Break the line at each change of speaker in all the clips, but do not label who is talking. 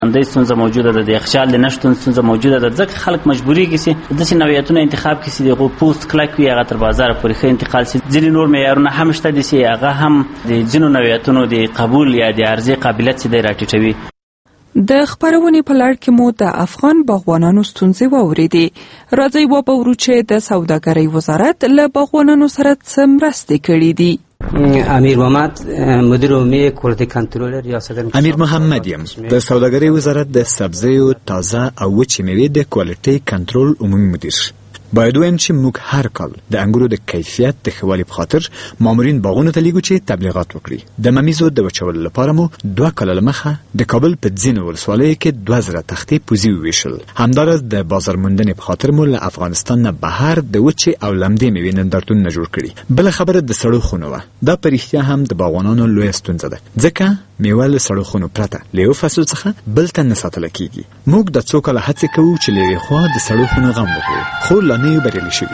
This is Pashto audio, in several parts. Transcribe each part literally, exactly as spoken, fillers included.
اندې ستونزه موجوده ده، د یخچال د نشتون ستونزه موجوده ده، ځکه خلک مجبوریږي چې داسې نوعیتونه انتخاب کړي چې د هغو پوست کلک وي، هغه تر بازاره پورې ښه انتقال شي. ځینې نور معیارونه هم شته دي چې هغه هم د ځینو نوعیتونو د قبول یا د عرضې قابلیت چې دی راټیټوي.
د خپرونې په لړ کې مو د افغان باغوانانو ستونزې واورېدې. راځئ وبورو چې د سوداګرۍ وزارت له باغوانانو سره څه مرستې کړې دي.
امیر محمد مدیر عمومی کوالیتی کنټرول ریاست
امیر محمد یم د سوداګرۍ وزارت د سبزیو تازه او وچې میوې د کوالیتی کنټرول عمومي مدیر. باید وایم چې موږ هر کال د انګورو د کیفیت د ښه والي په خاطر مامورین باغونو ته لیږو چې تبلیغات وکړي. د ممیزو د وچولو لپاره مو دوه کاله له مخه د کابل په ځینو ولسوالیو کې دوه زره تختې پوزي وویشل. همداراز د بازار موندنې په خاطر مو له افغانستان نه بهر د وچې او لمدې میوې نندارتونونه جوړ کړي. بله خبره د سړو خونو وه. دا په رښتیا هم د باغوانانو لویه ستونزه ده، ځکه میوه له سړو خونو پرته له یو فصل څخه بل ته نه ساتله کېږي. موږ د څو کاله هڅې کوو چې له یوې خوا د سړو خونو غم وکړو، خو لا نه یو بریالي شوي.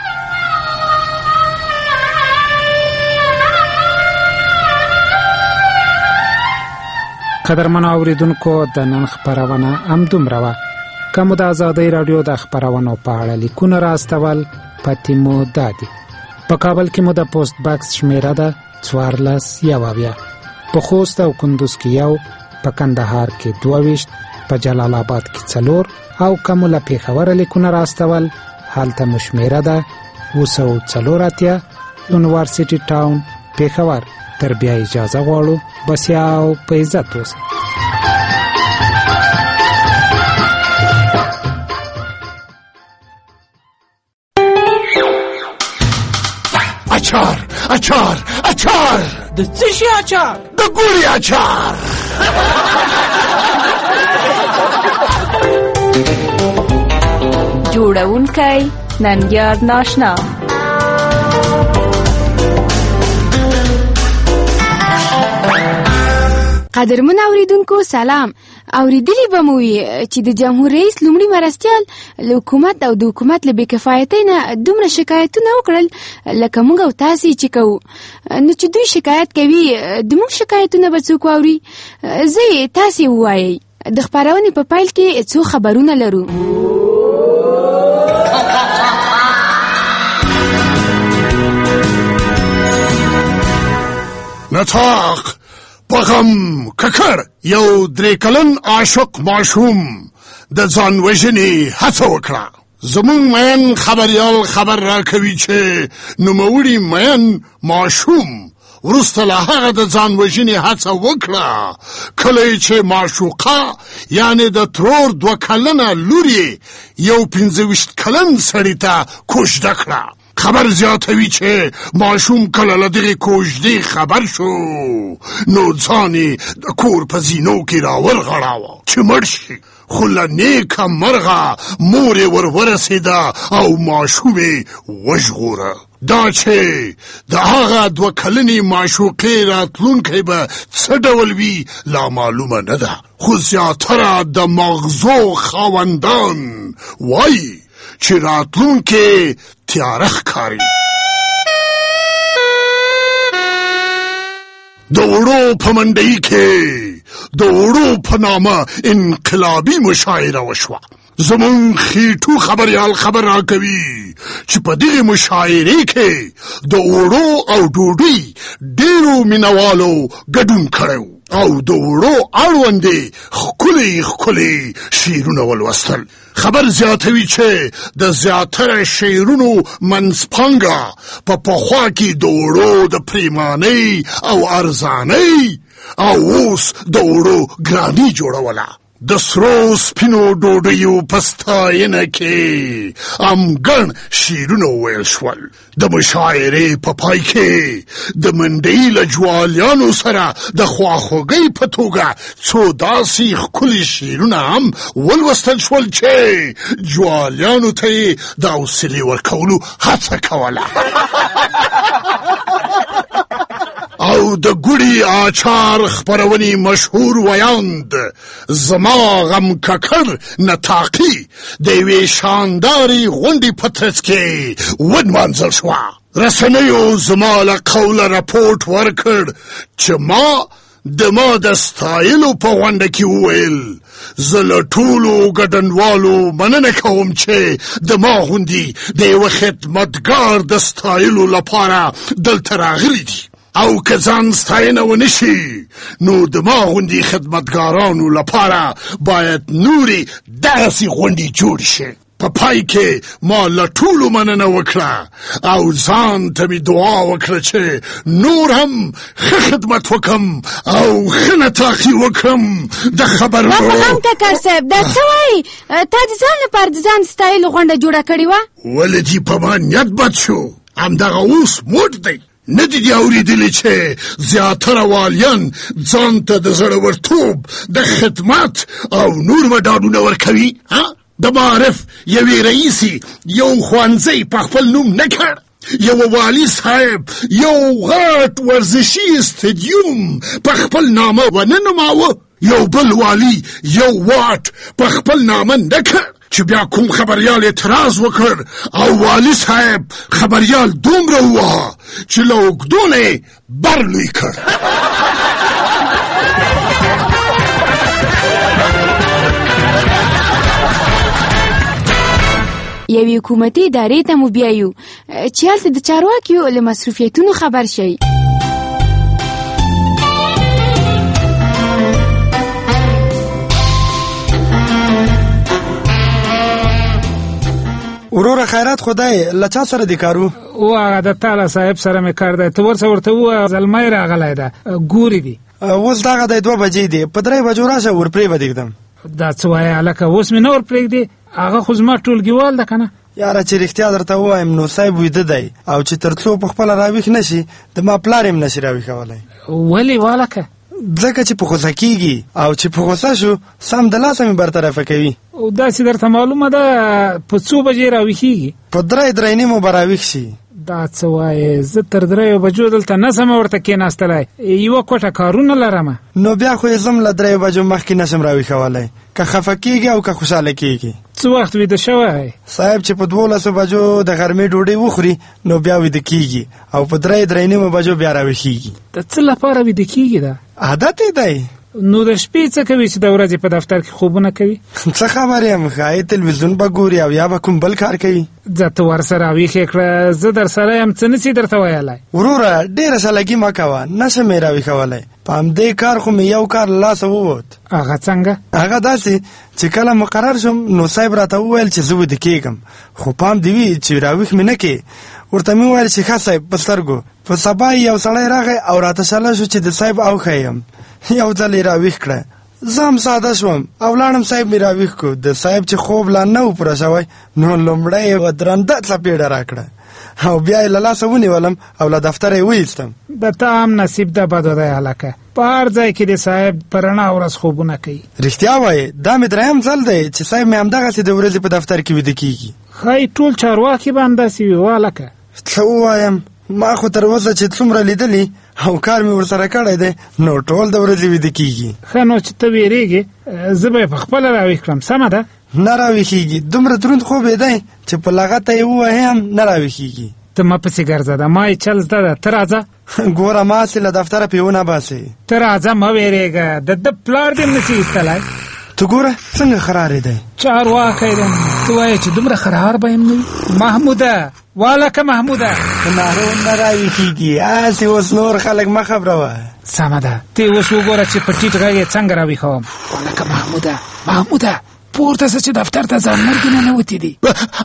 قدرمنو اوریدونکو، د نن خپرونه همدومره وه. که مو د ازادۍ راډیو د خپرونو په اړه لیکونه راستول، پتې مو دا دي: په کابل کې مو د پوسټ باکس شمیره ده څوارلس یو اویا، په خوست او کندوز کې یو، په کندهار کې دوه ویشت، په جلال آباد کې څلور، او که مو له پېښوره لیکونه راستول، هلته مو شمیره ده اوه سوه څلور اتیا، یونیورسټي ټاون پېښور. تر بیا اجازه غواړو، بسیا او په عزت اوسئ.
اچار اچار اچار
د څه شي اچار؟
د ګوري اچار.
جوړونکی ننګیار ناشنا.
قدرمن اوریدونکو سلام. اوریدلی به مو وي چې د جمهور رئیس لومړي مرستیال له حکومت او د حکومت له بېکفایتۍ نه دومره شکایتونه وکړل لکه موږ او تاسې چې کوو. نو چې دوی شکایت کوي، د موږ شکایتونه به څوک واوري؟ زه یې تاسې ووایئ. د خپرونې په پیل کې څو خبرونه لرو.
نطاق پغم ککر یو درې کلن عاشق ماشوم د ځان وژنې هڅه وکړه. زمونږ مین خبریال خبر را کوي چې نوموړي مین ماشوم وروسته له هغه د ځان وژنې هڅه وکړه کله چې معشوقه یعنې د ترور دوه کلنه لور یې یو پنځه ویشت کلن سړي ته کوژده کړه. خبر زیاتوي چې ماشوم کله له دغې کوژدې خبر شو نو ځان یې د کور په زینو کې راورغړاوه چې مړ شي، خو له نیکه مرغه مور یې ور ورسېده او ماشوم یې وژغوره. دا چې د هغه دوه کلنې معشوقې راتلونکی به څه ډول وي لا معلومه نه ده، خو زیاتره د مغزو خاوندان وایي چې راتلونکی تیاره ښکاري. د وړو په منډۍ کې د وړو په نامه انقلابي مشاعره وشوه. زمون خیټو خبریال خبر را کوي چې په دغه مشاعره کې د وړو او ډوډۍ ډیرو مینوالو ګډون کړو او د وړو اړوندې ښکلي ښکلي شعرونه ولوستل. خبر زیاتوي چې د زیاتره شعرونو منځپانګه په پخوا کې د وړو د پریمانۍ او ارزانۍ او اوس د وړو ګراني جوړوله. د سرو سپینو ډوډیو په ستاینه کې امګڼ شعرونه وویل شول. د مشاعرې په پای کې د منډۍ له جوالیانو سره د خواخوږۍ په توګه څو داسې ښکلي شعرونه هم ولوستل شول چې جوالیانو ته یې د حوصلې ورکولو هڅه کوله. او د ګوړي آچار خپرونې مشهور ویاند زما غم ککر نطاقي د یوې شاندارې غونډې په ترڅ کې ونمانځل شوه. رسنیو زما له قوله رپورټ ورکړ چې ما د ما د ستایلو په غونډه کې وویل زه له ټولو ګډنوالو مننه کوم چې د ما غوندې د یوه خدمتګار د ستایلو لپاره دلته راغلي دي او که ځان ستاینه ونه شي نو د ما غوندې خدمتګارانو لپاره باید نورې دغسې غونډې جوړې شي. په پای کې ما له ټولو مننه وکړه او ځان ته مې دعا وکړه چې نور هم ښه خدمت وکړم او ښه نطاقي وکړم د خبرونو.
ما فهم کاکړ صاحب دا څه وایي؟ تا د ځان لپاره د ځان ستایلو غونډه جوړه کړې وه؟
ولې دې په ما نیت بد شو؟ همدغه اوس موډ دی. نه دي دي اورېدلي چې زیاتره والیان ځان ته د زړورتوب د خدمت او نور مډالونه ورکوي؟ د معارف یوې رئیسي یو ښوونځی په خپل نوم نه کړ، یو والي صاحب یو غټ ورزشي استادیوم په خپل نامه ونه نوماوه، یو بل والي یو واټ په خپل نامه نه کړ چې بیا کوم خبریال اعتراض وکړ او والي صاحب خبریال دومره ووهه چې له اوږدو نه یې بر لوی کړ.
یوې حکومتي ادارې ته مو بیایو چې هلته د چارواکیو له مصروفیتونو خبر شئ.
وروره خیرات خدای له چا سره دې کار و؟
او هغه د تاله صاحب سره مې کار دی. ته ورسه ورته ووایه زلمی راغلی ده ګورې دي.
اوس دغه دی دوه بجې دي، په درې بجو راشه ور پرېږدم.
دا څه وایې هلکه اوس مې نه ور پرېږدي؟ هغه خو زما ټولګیوال ده که نه؟
یاره چې رښتیا درته ووایم نو صاحب ویده دی او چې تر څو په خپله راویښ نه شي د ما پلار یې هم نشي راویښولی.
ولې والکه؟
ځکه چې په غوسه کېږي او چې په غوسه شو سم د لاسه مې برطرفه کوي.
او داسې درته معلومه ده په څو بجې راویښېږي؟
په درې درې نیمو به راویښ شي.
دا څه وایې؟ زه تر دریو بجو دلته نسم ورته کېناستلی، یوه کوټه کارونه لرمه.
نو بیا خو یې زم له دریو بجو مخکې نشم راویښولی، که خفه کېږي او که خوشحاله کېږي.
څه وخت ویده شوی؟
صاحب چې په دولسو بجو د غرمې ډوډۍ وخوري نو بیا ویده کېږي او په درې درې نیمو بجو بیا راویښېږي.
د څه لپاره ویده کېږي دا؟
عادت یې دی.
نو د شپې څه کوي چې د ورځې په دفتر کې خوبونه کوي؟
څه خبر یم ښایي تلویزیون به ګوري او یا به کوم بل کار کوي.
ځه ته ورسره راویښې کړه، زه در سره یم، څه نسي درته ویلی.
وروره ډېره سلګي مه کوه، نشم یې راویښولی. په همدې کار خو مې یو کار له لاسه ووت.
هغه څنګه؟
هغه داسې چې کله مقرر شم نو صاحب راته وویل چې زه ویده کېږم، خو پام دې وي چې راویښ مې نه کې. ورته مې وویل چې ښه صاحب په سترګو. په سبا یو سړی راغی او راته شله شو چې د صاحب اوښی یم. یو ځل یې راویښ کړه، زه هم ساده شوم او لاړم صاحب مې راویښ کړو. د صاحب چې خوب لا نه و پوره شوی نو لومړی یې درنده څپېړه راکړه او بیا یې له لاسه ونیولم او له دفتره یې وایستم.
د تا هم نصیب ده بدو دی هلکه، په هر ځای کې د صاحب په رڼا ورځ خوبونه کوي.
رښتیا وایې دا مې دریم ځل دی چې صاحب مې همدغسې د ورځې په دفتر کې ویده کېږي.
ښایي ټول چارواکي به همداسې وي هلکه.
څه ووایم، ما خو تر اوسه چې څومره لیدلي او کار مې ورسره کړی دی نو ټول د ورځې ویده کېږي.
ښه نو چې ته ویرېږې زه به یې په خپله راویښ کړم، سمه ده؟
نه راویښېږي، دومره دروند خوب یې دی چې په لغته یې ووهې هم نه راویښېږي.
ته ما پسې ګرځه ده، ما یې چل زده ده، ته راځه.
ګوره ما هسې له دفتره پیونه باسې.
ته راځه مه ویرېږه، د ده پلار دې هم نسي ایستلی.
ته ګوره څنګه خرارې دی.
چارواکی دی، ته وایې چې دومره خرار به یم نه وي. محموده والکه محموده،
په نارو نه راویښېږي، هسې اوس نور خلک مه خبروه.
سمه ده، ته اوس وګوره چې په ټیټ غږ یې څنګه راویښوم. والکه محموده محموده پورته شه چې دفتر ته ځانمرګي ننوتي دي.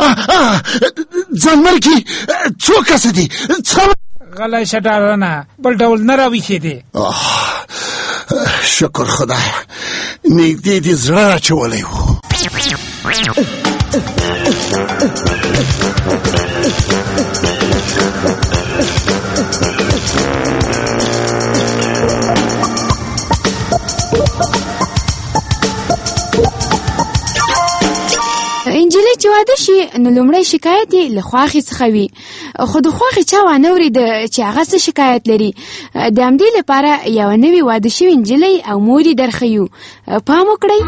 ځانمرګي څو کسه دي؟
غلی شه ډارنه، بل ډول نه راویښېدې.
شکر خدای، نږدې دې زړه اچولی و.
انجلۍ چې واده شي نو لومړی شکایت یې له خواښې څخه وي، خو د خواښې چا وانه اورېده چې هغه څه شکایت لري. د همدې لپاره یوه نوې واده شوې نجلۍ او مور یې درښیو. پام وکړئ.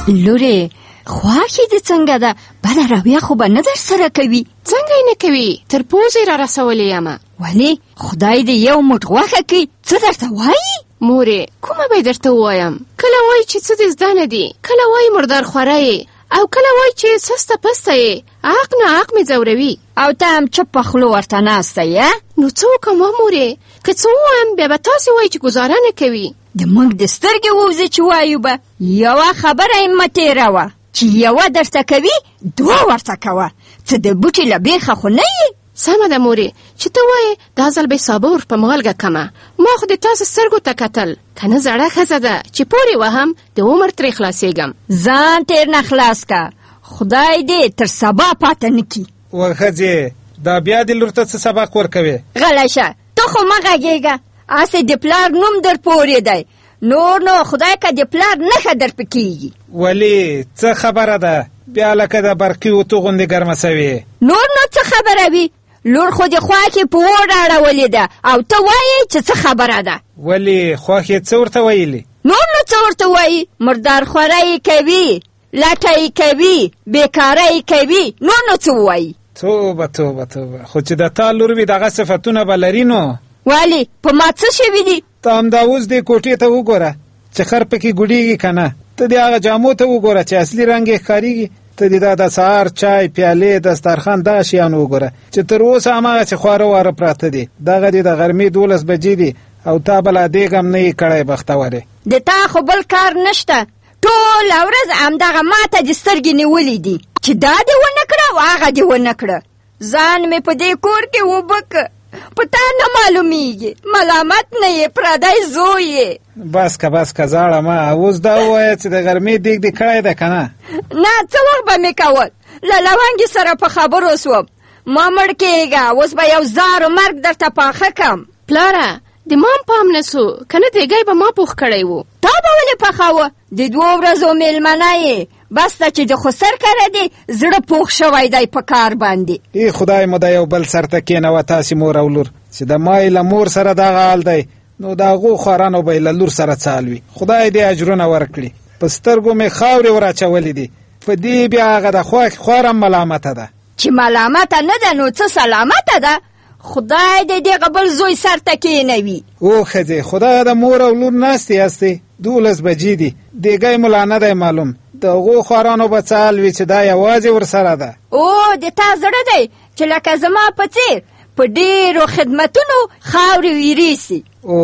لورې خواښې دې څنګه ده؟ بده رویه خو به نه در سره کوي؟
څنګه یې نه کوي؟ تر پوزې را رسولې یمه.
ولې؟ خدای دې یو موټ غوښه کړي. څه درته وایي؟
مورې کومه به درته ووایم؟ کله وایي چې څه دې زده نه دي، کله وایي مردار خوره یې، او کله وایي چې سسته پسته یې، حق نه حق مې ځوروي.
او ته هم چپ په خوله ورته ناسته یې؟
نو څه وکړم مورې؟ که څه ووایم بیا به تاسې وایي چې ګزاره نه کوي.
د موږ د سترګې ووځي چې وایو به. یوه خبره یې مه تېروه چې یوه درته کوي دوه ورته کوه. څه د بوټي له بیخه خو نه یې؟
سمه ده مورې چې ته وایې دا ځل به صابر په مالګه کمه. ما خو د تاسو سترګو ته کتل، که نه زړه ښځه ده چې پورې وهم د عمر ترې خلاصېږم.
ځان تېر نه خلاص که، خدای دې تر سبا پاته نه کي.
ورښځې دا بیا دې لور ته څه سبق ورکوې؟
غلی شه، ته خو مه غږېږه. هسې د پلار نوم در پورې دی، نور نو خدای که د پلار نښه در په کېږي.
ولې څه خبره ده؟ بیا لکه د برقي اوتو غوندې ګرمه سوې.
نور نو څه خبره وي؟ لور خو د خواښې په اور اړولې ده او ته وایې چې څه خبره ده.
ولې خواښې څه ورته ویلي؟
نور نو څه ورته وایي؟ مردار خوره یې کوي، لټه یې کوي، بیکاره یې کوي، نور نو څه وایي؟
توبه توبه توبه، خو چې د تا لور وي دغه صفتونه به لري نو.
ولې په ما څه شوي دي؟
ته همدا اوس دې کوټې ته وګوره چې خر پکې ګوډېږي که نه. ته دې هغه جامو ته وګوره چې اصلي رنګ یې ښکارېږي. ته دې دا د سهار چای پیالې دسترخوان دا شیان وګوره چې تر اوسه هماغسې خواره واره پراته دي. دغه دې د غرمې دولس بجې دي او تا بله دېګ هم نه یې کړی بختورې.
د تا خو بل کار نشته، ټوله ورځ همدغه ماته دې سترګې نیولې دي چې دا دې ونه کړه او هغه دې ونه کړه. ځان مې په دې کور کې اوبه که، په تا نه معلومیږي، ملامت نه یې، پردی زوی یې.
بس که بس که زاړه ما، اوس دا ووایه چې د غرمې دیګ دې کړی ده که نه؟
نه، څه وخت به مې کول، له لونګې سره په خبرو سوم. ما مړ کېږه، اوس به یو زارو مرګ درته پاخه کم.
پلاره د مام پام نه سو، که نه دیګی به ما پوخ کړی و.
تا به ولې پخوه؟ د دوو ورځو میلمنه یې، بس ته چې د خسر کره دی زړه پوخ شوی دی په کار باندې.
ای خدای مو د یو بل سر ته کېنوه تاسې مور او لور چې د مای له مور سره دغه حال دی، نو د هغو خوارانو به یې له لور سره څه حال وي. خدای دې اجرونه ورکړي. په سترګو مې خاورې ور اچولې دي، په دې بیا هغه د خواښې خوار هم ملامته ده.
چې ملامته نه ده نو څه سلامته ده؟ خدای دې دغه بل زوی سر ته کېنوي.
او ښځې خدای د مور او لور ناستې یاستې، دولس بجې دي، دیګی مو لا نه دی معلوم. د هغو خوارانو به څه حال وي چې دا یوازې ورسره ده.
او د تا زړه دی چې لکه زما په څېر په ډېرو خدمتونو خاورې ویریسي.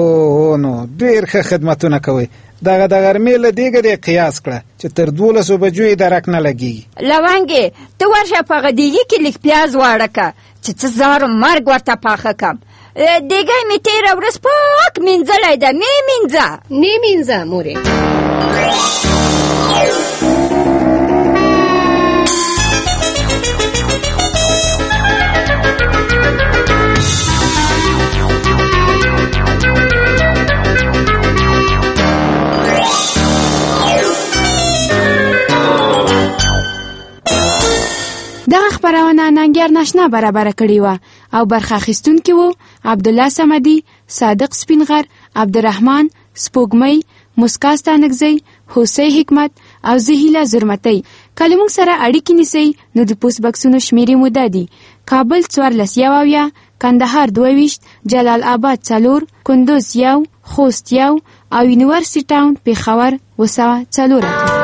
او نو ډېر ښه خدمتونه کوئ. دغه د غرمې له دیګه دې قیاس کړه چې تر دولسو بجو یې درک نه لګېږي.
لونګې ته ورشه په هغه دیګي کې لږ پیاز واړه که چې څه زارو مرګ ورته پاخه کم. دیګی مې تېره ورځ پاک مینځلی ده، مې مینځه.
نه مینځه مورې.
دغه خبرونه ننګر ناشنا برابر کړی و او برخه اخیستونکي وو عبدالله صمدي، صادق سپینغر، عبدالرحمن سپوږمۍ، مسکا ستانکزی، حسین حکمت او زهیله زرمتی. کله موږ سره اړیکې نیسئ نو د پوسټ بکسونو شمیرې مو دا دي: کابل څوارلس یو اویا، کندهار دوه ویشت، جلال آباد څلور، کندوز یو، خوست یو او یونیورسټي ټاون پېښور وسوه څلور اتیا.